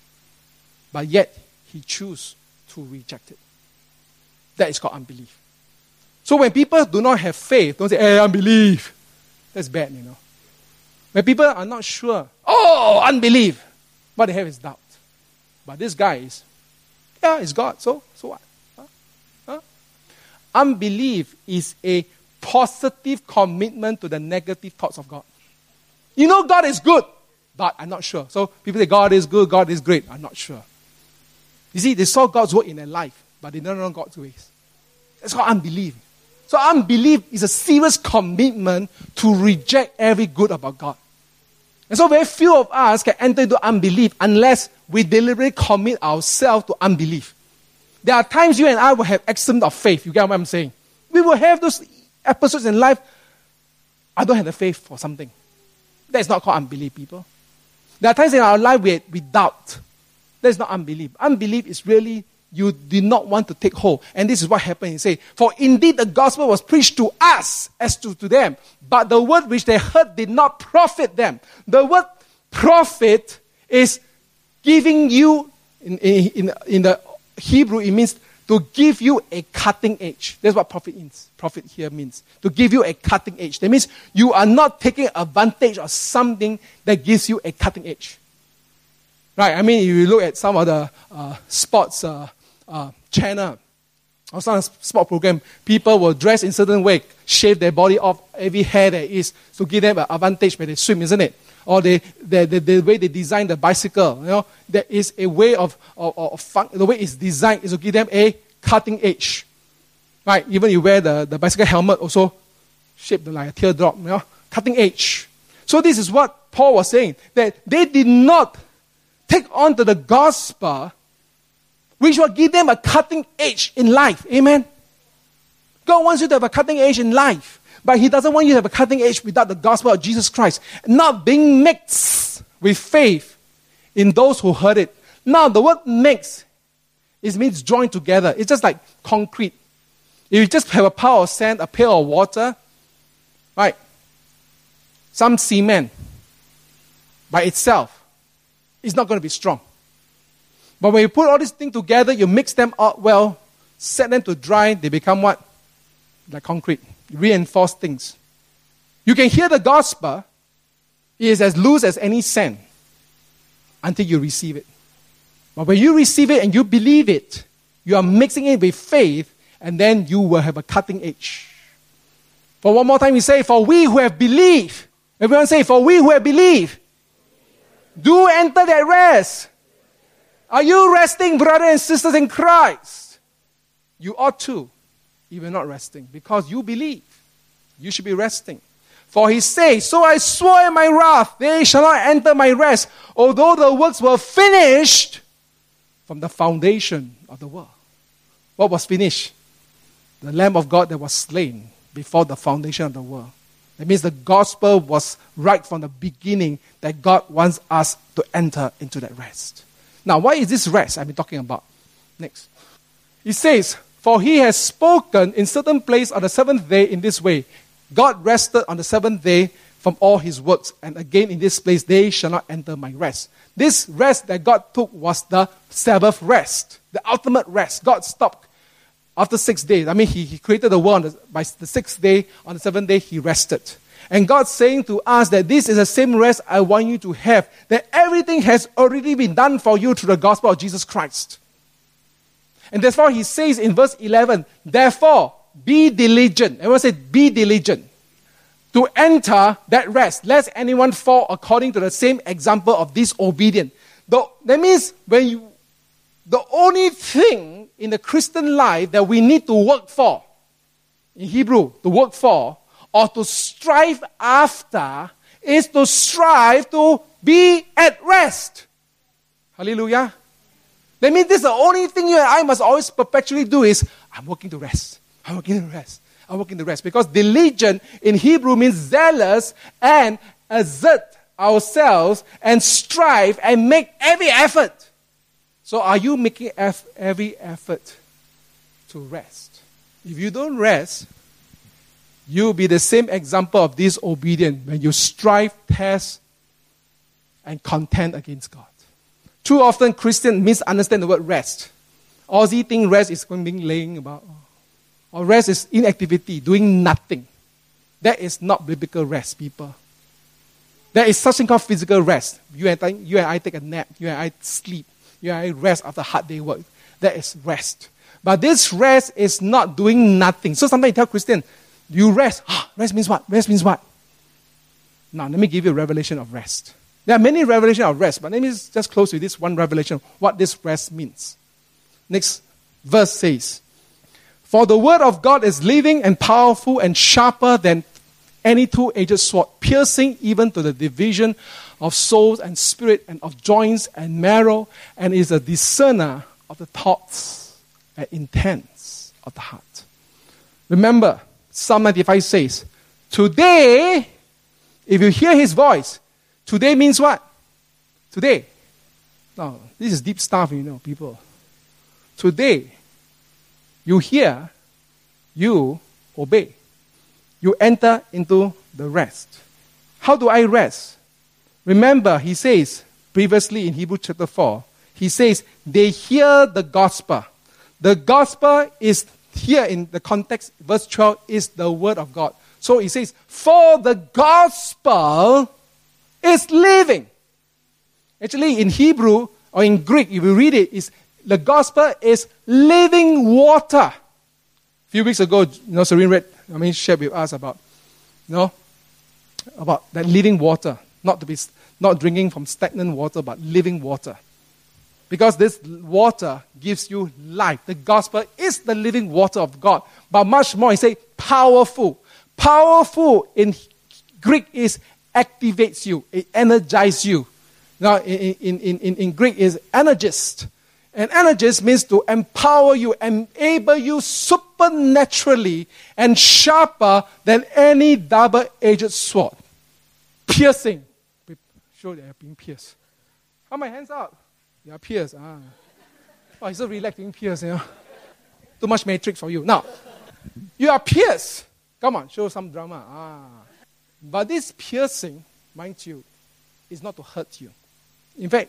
But yet, he chooses to reject it. That is called unbelief. So when people do not have faith, don't say, hey, unbelief. That's bad, you know. When people are not sure, oh, unbelief. What they have is doubt. But this guy is, yeah, it's God. So what? Huh? Unbelief is a positive commitment to the negative thoughts of God. You know God is good, but I'm not sure. So people say, God is good, God is great. I'm not sure. You see, they saw God's work in their life, but they don't know God's ways. That's called unbelief. So unbelief is a serious commitment to reject every good about God. And so very few of us can enter into unbelief unless we deliberately commit ourselves to unbelief. There are times you and I will have excellence of faith. You get what I'm saying? We will have those episodes in life. I don't have the faith for something. That is not called unbelief, people. There are times in our life we doubt. That is not unbelief. Unbelief is really you did not want to take hold. And this is what happened. He said, for indeed the gospel was preached to us as to them. But the word which they heard did not profit them. The word profit is giving you, in the Hebrew, it means to give you a cutting edge. That's what profit means. Profit here means to give you a cutting edge. That means you are not taking advantage of something that gives you a cutting edge. Right? I mean, if you look at some of the sports channel or some sport program, people will dress in certain way, shave their body off, every hair there is, to give them an advantage when they swim, isn't it? or the way they design the bicycle. There is a way the way it's designed is to give them a cutting edge. Right? Even you wear the bicycle helmet also shaped like a teardrop. Cutting edge. So this is what Paul was saying, that they did not take on to the gospel which will give them a cutting edge in life. Amen? God wants you to have a cutting edge in life, but He doesn't want you to have a cutting edge without the gospel of Jesus Christ, not being mixed with faith in those who heard it. Now, the word mix, it means joined together. It's just like concrete. If you just have a pile of sand, a pail of water, right, some cement by itself, it's not going to be strong. But when you put all these things together, you mix them up well, set them to dry, they become what? Like concrete. Reinforce things. You can hear the gospel. It is as loose as any sand until you receive it. But when you receive it and you believe it, you are mixing it with faith, and then you will have a cutting edge. For one more time, we say, for we who have believed. Everyone say, for we who have believed. Do enter that rest. Are you resting, brothers and sisters in Christ? You ought to, if you're not resting, because you believe. You should be resting. For He says, so I swore in my wrath, they shall not enter my rest, although the works were finished from the foundation of the world. What was finished? The Lamb of God that was slain before the foundation of the world. That means the gospel was right from the beginning, that God wants us to enter into that rest. Now, what is this rest I've been talking about? Next. It says, for He has spoken in certain place on the seventh day in this way. God rested on the seventh day from all His works. And again in this place, they shall not enter my rest. This rest that God took was the Sabbath rest. The ultimate rest. God stopped after 6 days. I mean, He created the world by the sixth day. On the seventh day, He rested. And God's saying to us that this is the same rest I want you to have. That everything has already been done for you through the gospel of Jesus Christ. And therefore, He says in verse 11, therefore, be diligent. Everyone say, be diligent. To enter that rest, lest anyone fall according to the same example of disobedience. That means the only thing in the Christian life that we need to work for, in Hebrew, to work for, or to strive after, is to strive to be at rest. Hallelujah. That means this is the only thing you and I must always perpetually do is, I'm working to rest. I'm working to rest. I'm working to rest. Because diligent in Hebrew means zealous and exert ourselves and strive and make every effort. So are you making every effort to rest? If you don't rest, you'll be the same example of disobedience when you strive, test, and contend against God. Too often Christians misunderstand the word rest. Aussie think rest is being laying about. Or rest is inactivity, doing nothing. That is not biblical rest, people. There is such thing called physical rest. You and I take a nap. You and I sleep. You and I rest after a hard day work. That is rest. But this rest is not doing nothing. So sometimes you tell Christians, you rest. Rest means what? Rest means what? Now, let me give you a revelation of rest. There are many revelations of rest, but let me just close with this one revelation, what this rest means. Next verse says, for the word of God is living and powerful and sharper than any two-edged sword, piercing even to the division of souls and spirit and of joints and marrow, and is a discerner of the thoughts and intents of the heart. Remember, Psalm 95 says, today, if you hear His voice, today means what? Today. Now, this is deep stuff, people. Today, you hear, you obey. You enter into the rest. How do I rest? Remember, He says, previously in Hebrews chapter 4, He says, they hear the gospel. The gospel is here in the context, verse 12, is the word of God. So He says, for the gospel is living. Actually, in Hebrew or in Greek, if you read it, the gospel is living water. A few weeks ago, Serene shared with us about that living water. not drinking from stagnant water, but living water. Because this water gives you life. The gospel is the living water of God. But much more, he says, powerful. Powerful in Greek is activates you. It energizes you. Now, in Greek is energist. And energist means to empower you, enable you supernaturally and sharper than any double-edged sword. Piercing. Show they are being pierced. How my hands up? They are pierced. Oh, it's so relaxed being pierced, you know. Too much matrix for you. Now, you are pierced. Come on, show some drama. But this piercing, mind you, is not to hurt you. In fact,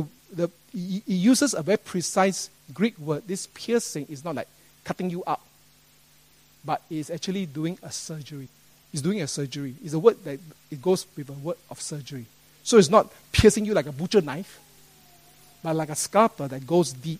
he uses a very precise Greek word. This piercing is not like cutting you up, but it's actually doing a surgery. It's doing a surgery. It's a word that it goes with a word of surgery. So it's not piercing you like a butcher knife, but like a scalpel that goes deep,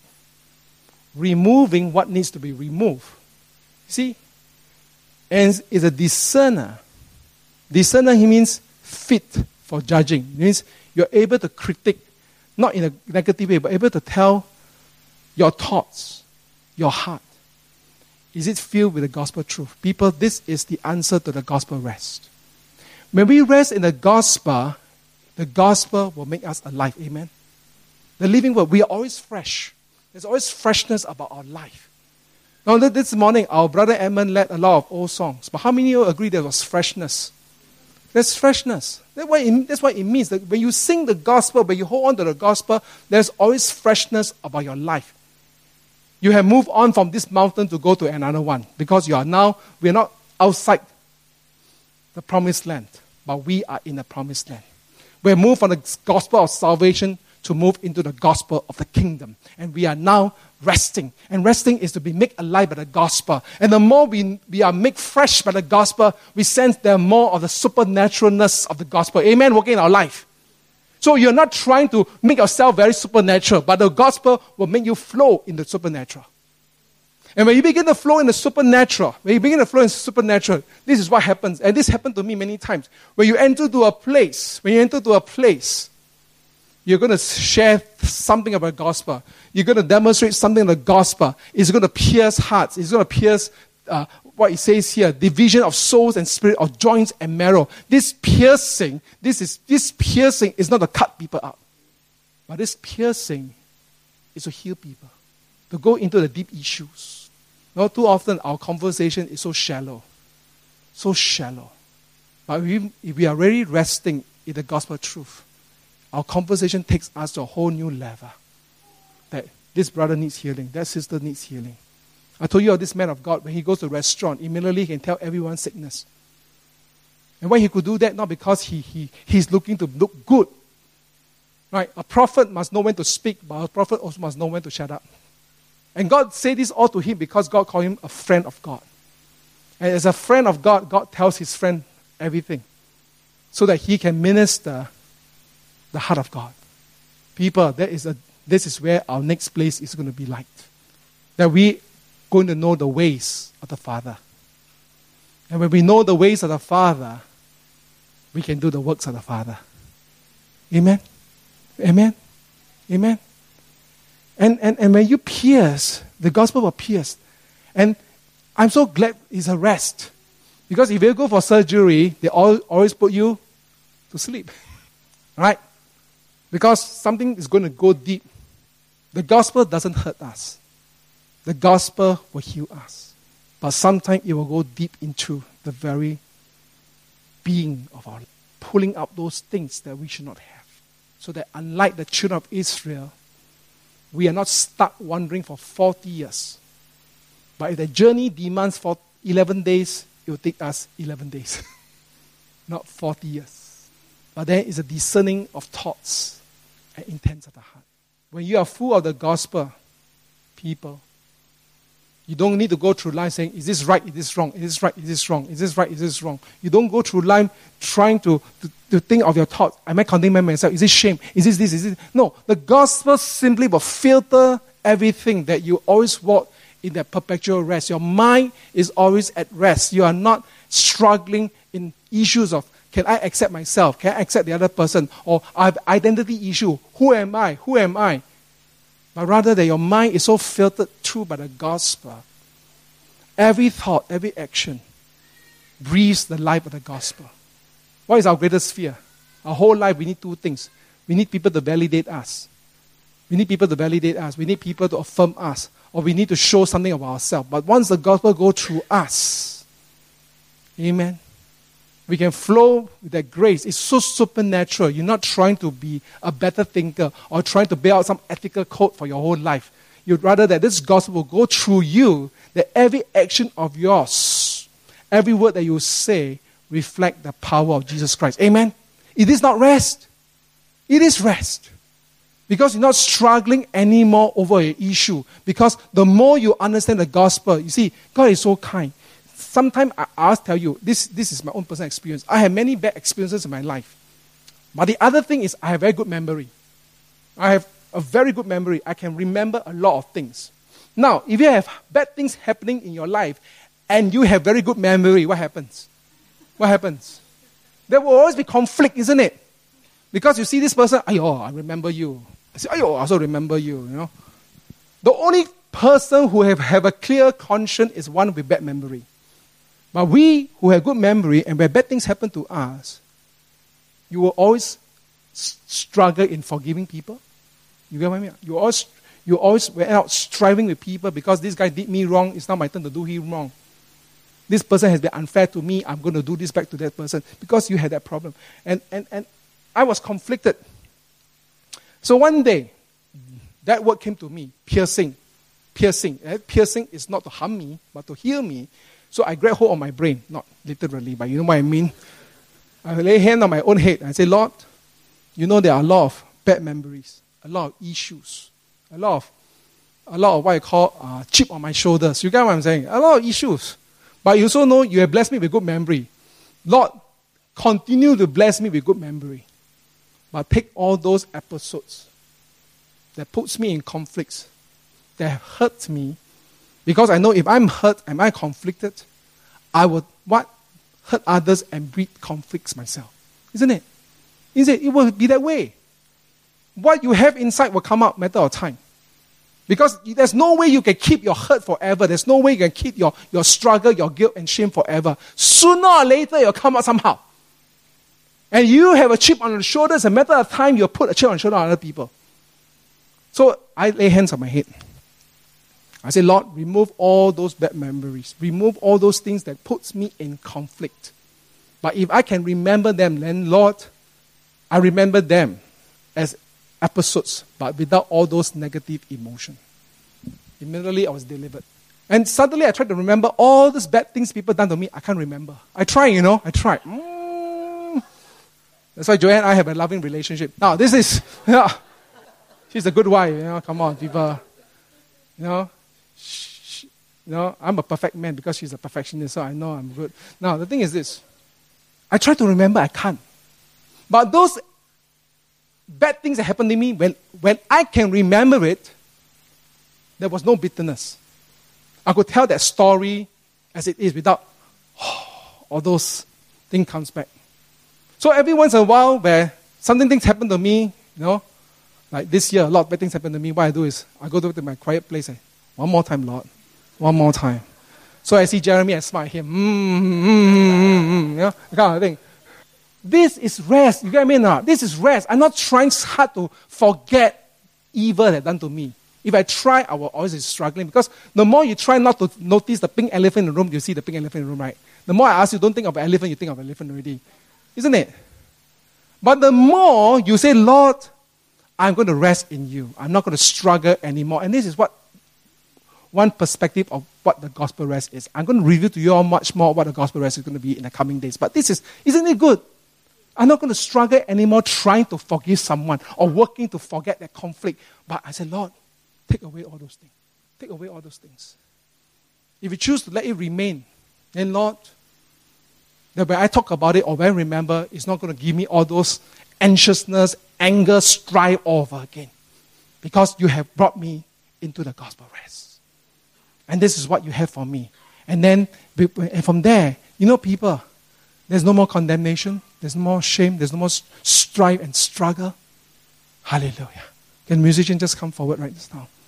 removing what needs to be removed. See? And is a discerner. Discerner, he means fit for judging. It means you're able to critique, not in a negative way, but able to tell your thoughts, your heart. Is it filled with the gospel truth? People, this is the answer to the gospel rest. When we rest in the gospel will make us alive. Amen? The living word, we are always fresh. There's always freshness about our life. Now, this morning, our brother Edmund led a lot of old songs. But how many of you agree there was freshness? There's freshness. That's what it means. That when you sing the gospel, when you hold on to the gospel, there's always freshness about your life. You have moved on from this mountain to go to another one. Because we're not outside the promised land, but we are in the promised land. We moved from the gospel of salvation to move into the gospel of the kingdom. And we are now resting. And resting is to be made alive by the gospel. And the more we are made fresh by the gospel, we sense there more of the supernaturalness of the gospel. Amen? Working in our life. So you're not trying to make yourself very supernatural, but the gospel will make you flow in the supernatural. And when you begin to flow in the supernatural, this is what happens. And this happened to me many times. When you enter to a place, you're going to share something about the gospel. You're going to demonstrate something of the gospel. It's going to pierce hearts. It's going to pierce what it says here, division of souls and spirit, of joints and marrow. This piercing is not to cut people up. But this piercing is to heal people, to go into the deep issues. Not too often our conversation is so shallow. So shallow. But if we are really resting in the gospel truth, our conversation takes us to a whole new level. That this brother needs healing, that sister needs healing. I told you of this man of God, when he goes to a restaurant, immediately he can tell everyone sickness. And why he could do that? Not because he's looking to look good. Right? A prophet must know when to speak, but a prophet also must know when to shut up. And God said this all to him because God called him a friend of God. And as a friend of God, God tells his friend everything so that he can minister the heart of God. People, this is where our next place is going to be like. That we going to know the ways of the Father. And when we know the ways of the Father, we can do the works of the Father. Amen? Amen? Amen? And when you pierce, the gospel will pierce. And I'm so glad it's a rest. Because if you go for surgery, they always put you to sleep. Right? Because something is going to go deep. The gospel doesn't hurt us. The gospel will heal us. But sometimes it will go deep into the very being of our life, pulling up those things that we should not have. So that unlike the children of Israel, we are not stuck wandering for 40 years. But if the journey demands for 11 days, it will take us 11 days. Not 40 years. But there is a discerning of thoughts and intents of the heart. When you are full of the gospel, people, you don't need to go through life saying, is this right, is this wrong, is this right, is this wrong, is this right, is this wrong. You don't go through life trying to think of your thoughts. Am I condemning myself? Is this shame? Is this this? Is this? No, the gospel simply will filter everything that you always walk in that perpetual rest. Your mind is always at rest. You are not struggling in issues of Can I accept myself? Can I accept the other person? Or I have identity issue. Who am I? Who am I? But rather that your mind is so filtered through by the gospel. Every thought, every action breathes the life of the gospel. What is our greatest fear? Our whole life we need two things. We need people to validate us. We need people to validate us. We need people to affirm us. Or we need to show something of ourselves. But once the gospel goes through us, amen, we can flow with that grace. It's so supernatural. You're not trying to be a better thinker or trying to build out some ethical code for your whole life. You'd rather that this gospel will go through you, that every action of yours, every word that you say, reflect the power of Jesus Christ. Amen? It is not rest. It is rest. Because you're not struggling anymore over an issue. Because the more you understand the gospel, you see, God is so kind. Sometimes I'll tell you, this is my own personal experience. I have many bad experiences in my life. But the other thing is I have very good memory. I have a very good memory. I can remember a lot of things. Now, if you have bad things happening in your life and you have very good memory, what happens? What happens? There will always be conflict, isn't it? Because you see this person, ayo, I remember you. I say, ayo, I also remember you, you know. The only person who have a clear conscience is one with bad memory. But we who have good memory and when bad things happen to us, you will always struggle in forgiving people. You get what I mean? You always went out striving with people because this guy did me wrong. It's not my turn to do him wrong. This person has been unfair to me. I'm going to do this back to that person because you had that problem. And I was conflicted. So one day, that word came to me, piercing. Piercing. Piercing is not to harm me, but to heal me. So I grabbed hold of my brain. Not literally, but you know what I mean. I lay hand on my own head. I say, Lord, you know there are a lot of bad memories, a lot of issues, a lot of what I call chip on my shoulders. You get what I'm saying? A lot of issues. But you also know you have blessed me with good memory. Lord, continue to bless me with good memory. But take all those episodes that puts me in conflicts, that hurt me, because I know if I'm hurt, am I conflicted, I would hurt others and breed conflicts myself. Isn't it? It will be that way. What you have inside will come out matter of time. Because there's no way you can keep your hurt forever. There's no way you can keep your struggle, your guilt and shame forever. Sooner or later, it'll come out somehow. And you have a chip on your shoulder. It's a matter of time you'll put a chip on the shoulder of other people. So I lay hands on my head. I say, Lord, remove all those bad memories. Remove all those things that puts me in conflict. But if I can remember them, then Lord, I remember them as episodes, but without all those negative emotions. Immediately I was delivered. And suddenly I tried to remember all these bad things people done to me. I can't remember. I tried. That's why Joanne and I have a loving relationship. Now, this is, she's a good wife. Come on, people. I'm a perfect man because she's a perfectionist, so I know I'm good. Now, the thing is this. I try to remember, I can't. But those bad things that happened to me, when I can remember it, there was no bitterness. I could tell that story as it is without all those things comes back. So every once in a while where things happen to me, like this year, a lot of bad things happen to me, what I do is I go to my quiet place and one more time, Lord. One more time. So I see Jeremy and smile at him. That kind of thing. This is rest. You get what I mean? This is rest. I'm not trying hard to forget evil that done to me. If I try, I will always be struggling because the more you try not to notice the pink elephant in the room, you see the pink elephant in the room, right? The more I ask you, don't think of an elephant, you think of an elephant already. Isn't it? But the more you say, Lord, I'm going to rest in you. I'm not going to struggle anymore. And this is what one perspective of what the gospel rest is. I'm going to reveal to you all much more what the gospel rest is going to be in the coming days. But isn't it good? I'm not going to struggle anymore trying to forgive someone or working to forget that conflict. But I said, Lord, take away all those things. Take away all those things. If you choose to let it remain, then Lord, that when I talk about it or when I remember, it's not going to give me all those anxiousness, anger, strife all over again. Because you have brought me into the gospel rest. And this is what you have for me. And then from there, people, There's no more condemnation. There's no more shame. There's no more strife and struggle. Hallelujah. Can musicians just come forward right now?